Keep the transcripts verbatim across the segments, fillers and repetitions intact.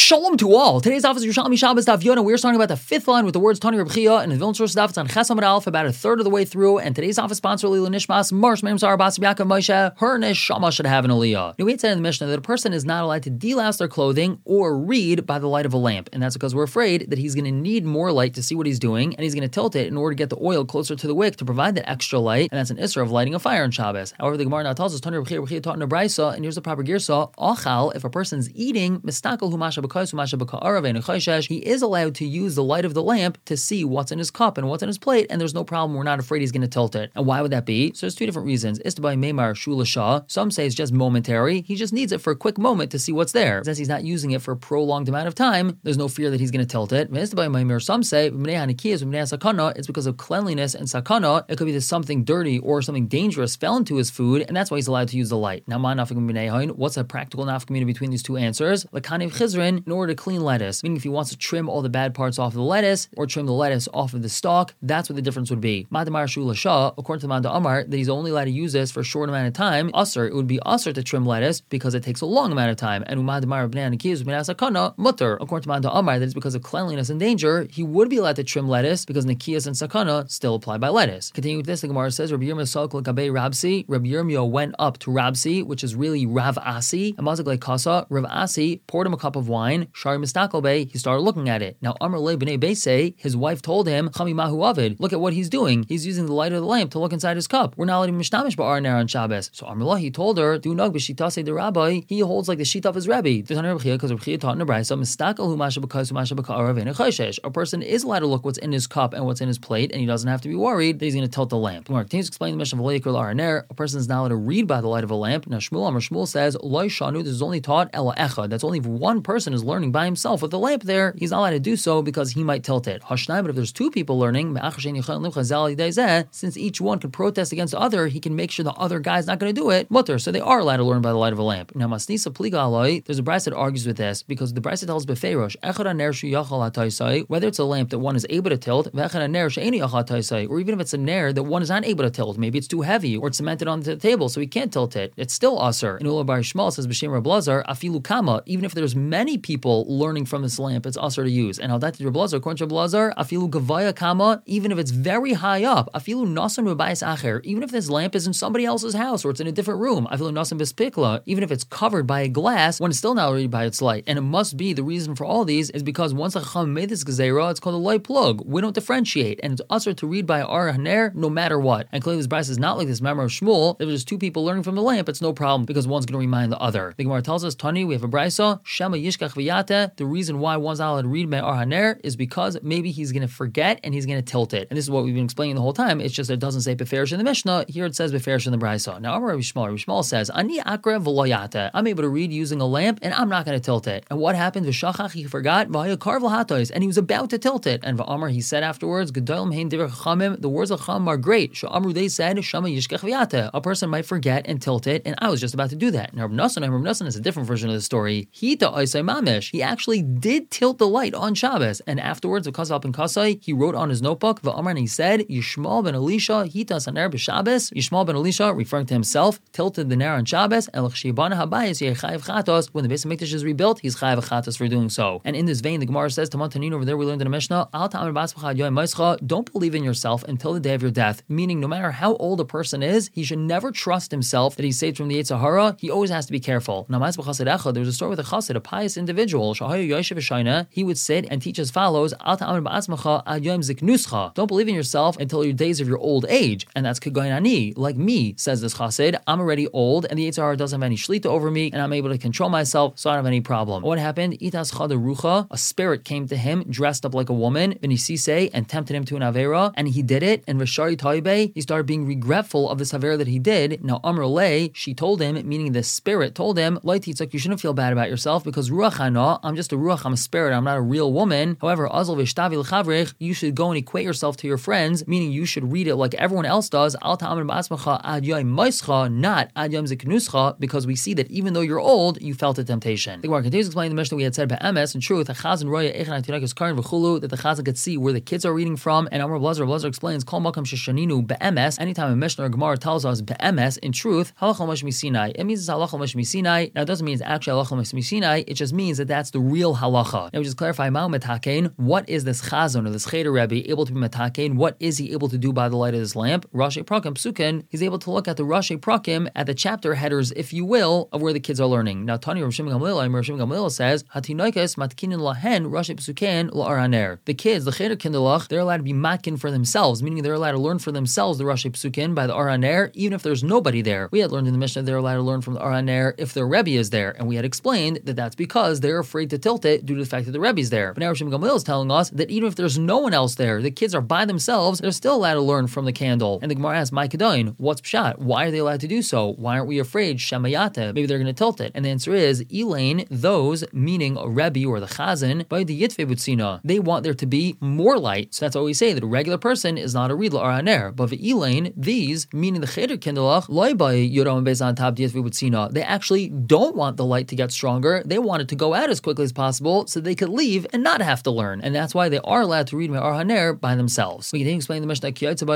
Shalom to all. Today's office is Yerushalmi Shabbos Daf Yonah. We're starting about the fifth line with the words Tani Reb Chia and the Vilna source Daf. It's on Ches Amud Aleph, about a third of the way through. And today's office sponsor Lila Nishmas Marsh Mem Zara Bas Yaakov Moshe. Her neshama should have an aliyah. Now we had said in the Mishnah that a person is not allowed to delouse their clothing or read by the light of a lamp, and that's because we're afraid that he's going to need more light to see what he's doing, and he's going to tilt it in order to get the oil closer to the wick to provide that extra light. And that's an isra of lighting a fire on Shabbos. However, the Gemara now tells us Tani Reb Chia Reb Chia taught in a brisa, and here's the proper girsa: Achal, if a person's eating, mistakel humasha b'kos humasha b'ka'arav and a he is allowed to use the light of the lamp to see what's in his cup and what's in his plate, and there's no problem. We're not afraid he's going to tilt it. And why would that be? So there's two different reasons. Istabai Meimar Shula Shah. Some say it's just momentary. He just needs it for a quick moment to see what's there. Since he's not using it for a prolonged amount of time, there's no fear that he's going to tilt it. Istabai Meimar, some say it's because of cleanliness and sakana. It could be that something dirty or something dangerous fell into his food, and that's why he's allowed to use the light. Now, what's a practical nafkamina between these two answers? Lakanev Chizrin, in order to clean lettuce, meaning if he wants to trim all the bad parts off of the lettuce or trim the lettuce off of the stalk, that's what the difference would be. Madamar Shula Shah, according to the Manda Amar, that he's only allowed to use this for a short amount of time. Usr, it would be usr to trim lettuce because it takes a long amount of time. And Umadamar Bnei Anikiz Bnei Sakana mutter, according to Manda Amar, that it's because of cleanliness and danger, he would be allowed to trim lettuce because Nikiyas and Sakana still apply by lettuce. Continuing with this, the Gemara says, Rabbi Yirmiyah Salkal Kabei Rabsi, Rabbi Yirmiyah went up to Rabsi, which is really Rav Asi, and Mazik like Kasa, Rav Asi poured him a cup of wine, Shari Mistakal Bey, he started looking at it. Now Amr Le Bnei Beisei, his wife told him, Chami Mahu Avid, look at what he's doing. He's using the light of the lamp to look inside his cup. We're not letting him mishtamish ba'ar ner on Shabbos. So Amr Le, he told her, do nog b'shitase the rabbi, he holds like the sheet of his Rebbe. Because Reb Chia taught in the Brayso, Mistakal hu masha b'kos hu masha b'ka'arav and a choshesh. A person is allowed to look what's in his cup and what's in his plate, and he doesn't have to be worried that he's going to tilt the lamp. Mark continues to explain the mission of V'lo yikol ner. A person is not allowed to read by the light of a lamp. Now Shmuel Amr Shmuel says, Lo shanu, this is only taught ela echad. That's only if one person is learning by himself with the lamp there, he's not allowed to do so because he might tilt it. Hashnai, but if there's two people learning, since each one can protest against the other, he can make sure the other guy's not going to do it. Mutter, so they are allowed to learn by the light of a lamp. Now Masnisa Pliga Aloi, there's a brayse that argues with this because the brayse tells Befeirosh, whether it's a lamp that one is able to tilt, or even if it's a nair that one is not able to tilt, maybe it's too heavy or it's cemented onto the table so he can't tilt it, it's still usher. And Ula Bar Shmuel says B'Shem Reb Lazar, Afilu Kama, even if there's many people learning from this lamp, it's usher to use. And Aldati Reb Lazar, according to Reb Lazar, Afilu Gavaya Kama, even if it's very high up, Afilu Nasan Rubayis Acher, even if this lamp is in somebody else's house or it's in a different room, Afilu Nasan Bispikla, even if it's covered by a glass, one is still not read by its light. And it must be the reason for all these is because once a Chacham made this Gezerah, it's called a light plug. We don't differentiate, and it's usher to read by Ar Haner no matter what. And clearly this brayse is not like this Memor of Shmuel. If there's two people learning from the lamp, it's no problem because one's going to remind the other. The Gemara tells us, Tani, we have a brayso, Shema Yishkach V'yate. The reason why one's not allowed to read by Ar Haner is because maybe he's going to forget and he's going to tilt it. And this is what we've been explaining the whole time. It's just that it doesn't say Beferish in the Mishnah. Here it says Beferish in the brayso. Now Amar Rabbi Shmuel, Rabbi Shmuel says, Ani Akra V'loyate. I'm able to read using a lamp and I'm not going to tilt it. And what happened? V'shachach, he forgot, V'haya Karvel Hatois, and he was about to tilt it. And V'amar, he said afterwards, Gedolim Hein Divrei Chachamim, the words of Chacham are great. Sha'amru, they said, Shama Yishkach V'yate. A person might forget and tilt it, and I was just about to do that. Now Reb Nassan, Reb Nassan is a different version of the story. Hita Oisai Mamish. He actually did tilt the light on Shabbos, and afterwards, because of Alpin Kasai, he wrote on his notebook, V'amar, and he said, Yishmael ben Elisha, Hita Saner b'Shabbos. Yishmael ben Elisha, referring to himself, tilted the ner on Shabbos, and L'chshibana Habayis Yechayev Chatos. When the Beis Hamikdash is rebuilt, he's Chayev Chatos for doing so. And in this vein, the Gemara says, Taman Tanin over there, we learned in the Mishnah, Al Ta'amar Basmacha Yoy Maischa, don't believe in yourself until the day of your death. Meaning, no matter how old a person is, he should never trust himself that he's saved from the Yetzer Hara. He always has to be careful. Now, there was a story with a chassid, a pious individual. He would sit and teach as follows: Don't believe in yourself until your days of your old age. And that's Kagoyin Ani. Like me, says this chassid, I'm already old, and the Yetzer Hara doesn't have any shlita over me, and I'm able to control myself, so I don't have any problem. What happened? Itas Chada Rucha, a spirit came to him, dressed up like a woman, Vinisise, and tempted him to an Avera, and he did it, and Vashari Taibe, he started being regretful of this Avera that he did. Now Amr Le, she told him, meaning the spirit told him, Light Yitzhak, you shouldn't feel bad about yourself, because Ruach Hana, I'm just a Ruach, I'm a spirit, I'm not a real woman. However, Azal Vishtavi L'chavrich, you should go and equate yourself to your friends, meaning you should read it like everyone else does, Al Ta'amar Ba'asmacha Ad Yom Maischa, not Ad Yom Ziknuscha, because we see that even though you're old, you felt a temptation. The Gemara continues explaining the Mishnah we had said by M S, in truth, Chazan Roya Echan Atirakis Karin V'chulu, that the Chazan could see where the kids are reading from, and Amar Blazer Blazer explains, Kol Makam Sheshaninu Be'emes, anytime a Mishnah or Gemara tells us Be'emes, in truth, Halachal Mashmi Sinai, it means it's Halachal Mashmi Sinai. Now it doesn't mean it's actually Halachal Mashmi Sinai, it just means that that's the real halacha. Now we just clarify, Ma'u metakein, what is this chazon or this cheder Rebbe able to be metakein? What is he able to do by the light of this lamp? Rashi Prakim Psukin, he's able to look at the Rashi Prakim, at the chapter headers, if you will, of where the kids are learning. Now Tani Rav Shimon Gamliel, Rav Shimon Gamliel says, Hatinoikes matkinin lahen Rashi Psukin la'araner. The kids, the cheder kindalach, they're allowed to be matkin for themselves, meaning they're allowed to learn for themselves the Rashi Psukin by the araner, even if there's nobody there. We had learned in the Mishnah they're allowed to learn from the araner if their Rebbe is there, and we had explained that that's because they're afraid to tilt it due to the fact that the Rebbe is there. But now Rav Shimon Gamliel is telling us that even if there's no one else there, the kids are by themselves, they're still allowed to learn from the candle. And the Gemara asks, "My kedain, what's pshat? Why are they allowed to do so? Why aren't we afraid? Shamayata, maybe they're going to tilt it." And the answer is, Elaine, those, meaning a Rebbe or the Chazan, by the Yitve Butzina, they want there to be more light. So that's why we say that a regular person is not a read la'araner. But the Elaine, these, meaning the cheder kindalach, loy by Yoram Bezan Tab Yitve Butzina, they actually don't want the light to get stronger. They want it to go out as quickly as possible so they could leave and not have to learn. And that's why they are allowed to read Me'ar Haner by themselves. We can explain the Mishnah that if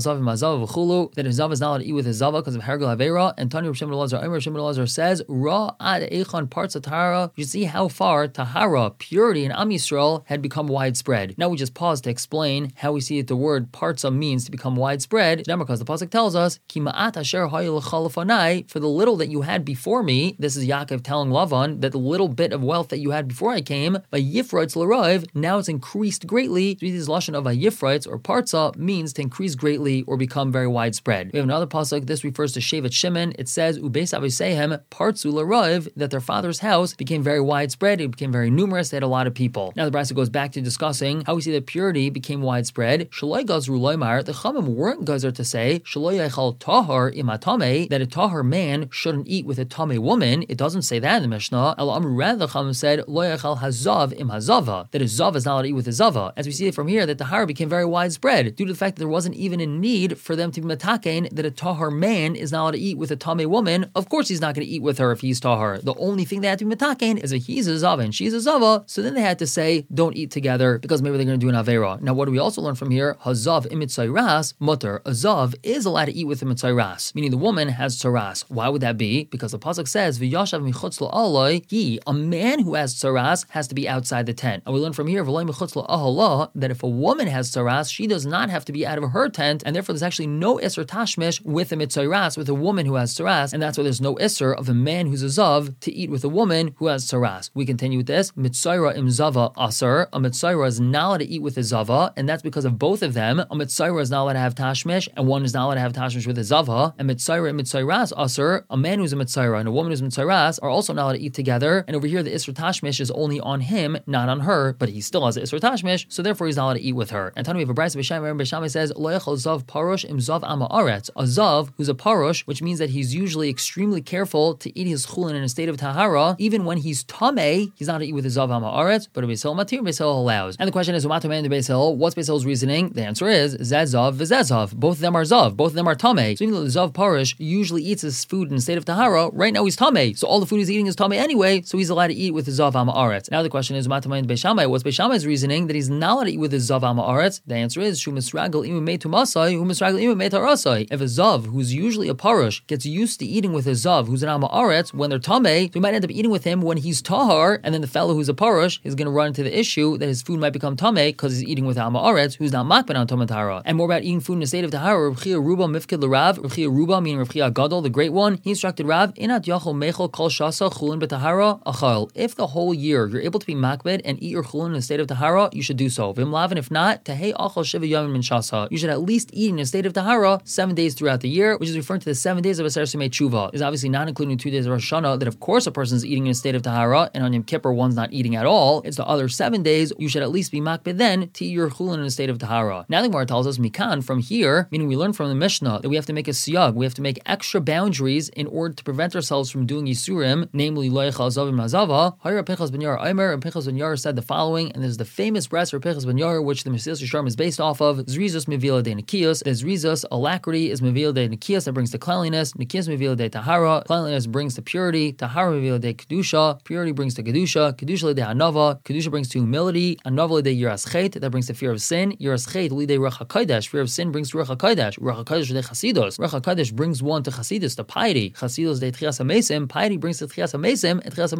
Zav is not allowed to eat with his Zava because of Hergel Avera, and Tani Rav Shimon Elazar, Rav Shimon Elazar says, Ra ad echon parts of Tahara. You see how far Tahara, purity in Am Yisrael, had become widespread. Now we just pause to explain how we see that the word parza means to become widespread. Now because the pasuk tells us, Ki ma'at asher hayil chalafanai, for the little that you had before me. This is Yaakov telling Lavan that the little bit of wealth that you had before I came, by Yifraitz l'roiv, now it's increased greatly. So this lashon of a Yifraitz or parza means to increase greatly or become very widespread. We have another pasuk. This refers to Shevet Shimon. It says, Ubeis Avisehem partzu l'roiv, that their father's house became very widespread. It became very numerous. They had a lot of people. Now the Brisa goes back to discussing how we see that purity became widespread. Shaloi gazru loymar, the Chachamim weren't gazer to say Shaloi yechal tahar imatame, that a tahar man shouldn't eat with a tame woman. It doesn't say that in the Mishnah. El Amru Rad, the Chachamim said Lo yechal hazav im hazava, that a zav is not allowed to eat with a zava. As we see it from here, that the tahar became very widespread due to the fact that there wasn't even a need for them to be matakein, that a tahar man is not allowed to eat with a tame woman. Of course he's not going to eat with her if he's tahar. The only thing they had to be matakein is if he's a zava and she's a zava. So then they had to say don't eat together because maybe they're going to do an avera. Now what do we also learn from here? Hazav imitzayras mutter. A zav is allowed to eat with him mitzayras, meaning the woman has tzaras. Why would that be? Because the pasuk says v'yashav michutz la'aloi, he, a man who has tzaras, has to be outside the tent. And we learn from here v'loi michutz la'ahala, that if a woman has tzaras, she does not have to be out of her tent, and therefore there's actually no isser tashmish with a mitzayras, with a woman who has tzaras, and that's why there's no isser of a man who's a zav to eat with a woman who has tzaras. We continue with this. Mitzayra im zava aser. A mitzayra is not allowed to eat with a zava, and that's because of both of them. A mitzayra is not allowed to have tashmish, and one is not allowed to have tashmish with a zava. And mitzayra and mitzayras aser. A man who's a mitzayra and a woman who's a mitzayras are also not allowed to eat together. And over here, the isser tashmish is only on him, not on her, but he still has an isser tashmish, so therefore he's not allowed to eat with her. And Tanu, we have a brayso b'Shamai. B'Shamai says lo yechal zav parush im zav ama aretz. A zav who's a parush, which means that he's usually extremely careful to eat his chulin in a state of tahara, even when he's tameh, he's not allowed to eat with his zav ama aretz, but a Beis Hillel matir, Beis Hillel allows. And the question is, umat man to Beis Hillel, what's Beis Hillel's reasoning? The answer is zezav v'zezav. Both of them are zav. Both of them are tameh. So even though the zav parush usually eats his food in a state of tahara, right now he's tameh. So all the food he's eating is tameh anyway, so he's allowed to eat with his zav ama aretz. Now the question is, umat man to Beis Shammai, what's Beis Shammai's reasoning that he's not allowed to eat with his zav ama aretz? The answer is shu misragel imu mei tumasai, hu misragel imu mei tarasai. If a zav who's usually a parush gets used to eating with a zav who's an ama aretz when they're tameh, so we might end up eating with him when he's tahar, and then the fellow who's a parush is going to run into the issue that his food might become tameh because he's eating with ama aretz who's not makban on tameh tahara. And more about eating food in a state of tahara, Rav Chia Ruba mifkid l'Rav, Rav Chia Ruba meaning Rav Chia Gadol, the great one, he instructed Rav, inat yachol mechol kol shasa chulin b'tahara achal. If the whole year you're able to be makbed and eat your chulin in a state of tahara, you should do so. Vim lavin, if not, tehei achal shiva yomim min shasa. You should at least eat in a state of tahara seven days throughout the year, which is referring to the seven days of Aser Simei Tshuva. Is obviously not including two days of Rosh Hashanah, that of course a person's eating in a state of tahara, and on Yom Kippur one's not eating at all. It's the other seven days, you should at least be makbed then to eat your chulin in a state of tahara. Now the Gemara tells us, mikan, from here, meaning we learn from the Mishnah that we have to make a siyag, we have to make extra boundaries in order to prevent ourselves from doing Yisurim, namely lo yechal zav im hazava. Hayra Pinchas ben Yair Aimer, and Pinchas ben Yair said the following, and this is the famous breast for Pinchas ben Yair, which the Mesilas Yesharim is based off of. Zrizus mevila de nikiyos. The Zrizus, alacrity, is mevila de nikiyos, that brings to cleanliness. Nikiyos mevila de tahara. Cleanliness brings to purity. Tahara mevila de kedusha. Purity brings to kedusha. Kedusha de anava. Kedusha brings to humility. Anava de yiras chet, that brings to fear of sin. Yiras chet li de ruach hakodesh. Fear of sin brings to ruach hakodesh. Ruach hakodesh de chasidus. Ruach hakodesh brings one to chasidus, to piety. Chasidus de tchias hamesim. Piety brings to tchias hamesim, and tchias hamesim de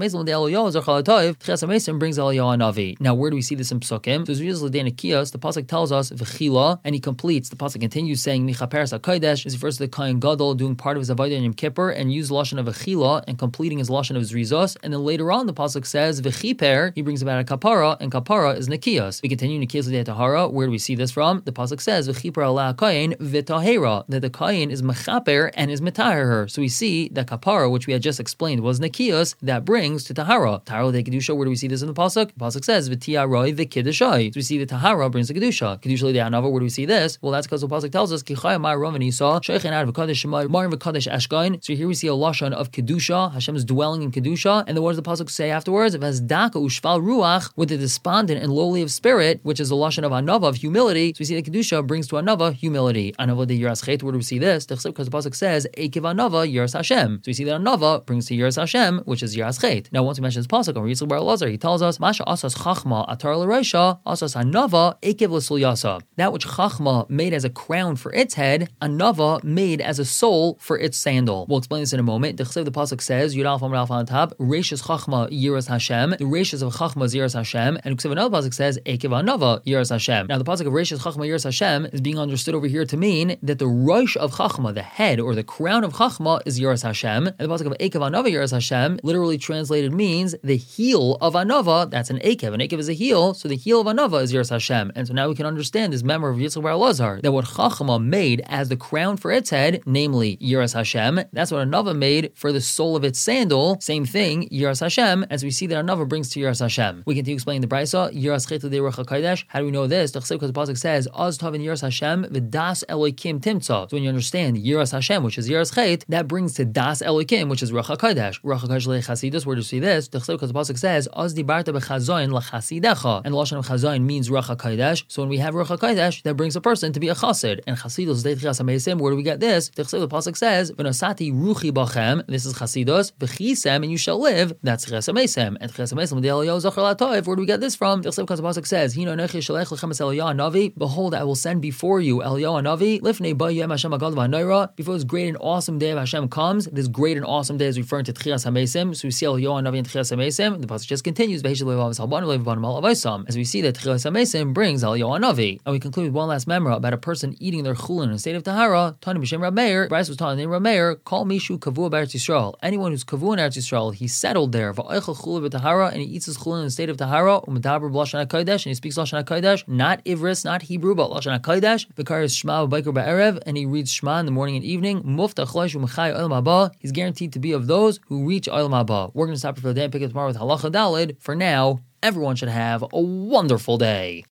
Eliyahu Zachal Toiv, Tchias HaMesim brings Eliyahu Navi. Now, where do we see this in Psukim? So, as we use Ladena Kiyos, the pasuk tells us V'chila, and he completes. The pasuk continues saying Michaperes HaKodesh. This refers to the Kohen Gadol doing part of his avodah in Yom Kippur and use lashon of V'chila and completing his lashon of his rizos. And then later on, the pasuk says V'chiper. He brings about a kapara, and kapara is Nikiyos. We continue Nikiyos Ladei Tahara. Where do we see this from? The pasuk says V'chiper ala Kohen V'tahera, that the Kohen is mechaper and is metaher her. So we see that kapara, which we had just explained, was Nikiyos, that brings to Tahara. Tahara de Kedusha. Where do we see this in the pasuk? The pasuk says V'tiaroi V'kiddashai. So we see the Tahara brings the Kedusha. Kedusha de Anava. Where do we see this? Well, that's because the pasuk tells us Kichaya Mar Rav and Esau Sheichin Ad V'kadesh Shemai Mar V'kadesh Eshkain. So here we see a lashon of Kedusha. Hashem is dwelling in Kedusha. And then what does the pasuk say afterwards? V'azdaka ushval ruach, with the despondent and lowly of spirit, which is a lashon of Anava, of humility. So we see the Kedusha brings to Anava humility. Anava de Yiras Chet. Where do we see this? Because the pasuk says Ekev Anava Yiras Hashem. So we see that Anava brings to Yiras Hashem, which is Yiras Chet. Now, once we mention this pasuk on Yitzchak Bar Elazar, he tells us Masha Asas Chachma Atar L'Reisha Asas Anava Ekev L'Sulyasa. That which Chachma made as a crown for its head, Anava made as a sole for its sandal. We'll explain this in a moment. The pasuk says Yud Alf Amar Alf on top Reishas Chachma Yiras Hashem. The Reishas of Chachma is Yiras Hashem, and another pasuk says Ekev Anava Yiras Hashem. Now the pasuk of Reishas Chachma Yiras Hashem is being understood over here to mean that the Rosh of Chachma, the head or the crown of Chachma, is Yiras Hashem, and the pasuk of Ekev Anava Yiras Hashem, literally translated, means the heel of Anava. That's an Ekev. An Ekev is a heel, so the heel of Anava is Yiras Hashem. And so now we can understand this memory of Yitzchak Bar Elazar, that what Chachma made as the crown for its head, namely Yiras Hashem, that's what Anava made for the sole of its sandal. Same thing, Yiras Hashem, as we see that Anava brings to Yiras Hashem. We continue explaining the Brisa, Yiras Chet L'Dei Ruach HaKodesh. How do we know this? Because the pasuk says, Az Tov in Yiras Hashem v'das Elokim Timtza. So when you understand Yiras Hashem, which is Yiras Chet, that brings to Das Elokim, which is Ruach HaKodesh. Ruach HaKodesh Le'chasidus. Where do you see this? Because the pasuk says, Az Dibarta B'chazoin L'chasidecha, and the lashon of Chazoin means Ruach HaKodesh. So when we have Ruach HaKodesh, that brings a person to be a chassid. And Chasidus Deit Tchias HaMesim. Where do we get this? The pasuk says, V'nosati Ruchi Bachem. This is Chasidus. V'chisem, and you shall live. That's Tchias HaMesim. And Tchias HaMesim the Eliyahu Zachar Latoiv. Where do we get this from? Because the pasuk says, Hino Nechi Shalech Lechem Es Eliyahu Navi. Behold, I will send before you Eliyahu Navi. Lifnei Ba Yom Hashem Agad V'Hanoira. Before this great and awesome day of Hashem comes, this great and awesome day is referring to Tchias HaMesim. So we see Eliyahu Navi and Tchias HaMesim. The pasuk just continues. As we see that Tchias HaMesim brings Eliyahu Navi. And we conclude with one last memra about a person eating their chulin in a state of tahara. Tani b'shem Rab Meir. Bryce was taught in the name Rab Meir. Call Mishu Kavua B'Eretz Yisrael. Anyone who's Kavua in Eretz Yisrael, he's settled there. Va'oichel chulin b'tahara, and he eats his chulin in a state of tahara. U'medaber b'lashon hakodesh, and he speaks lashon hakodesh, not Ivris, not Hebrew, but lashon hakodesh. V'karis Shema b'Baiker b'Erev, and he reads Shema in the morning and evening. Muftach lo shumachai olam haba. He's guaranteed to be of those who reach olam haba. We're going to stop for the day and pick up tomorrow with halacha dalid. For now, everyone should have a wonderful day.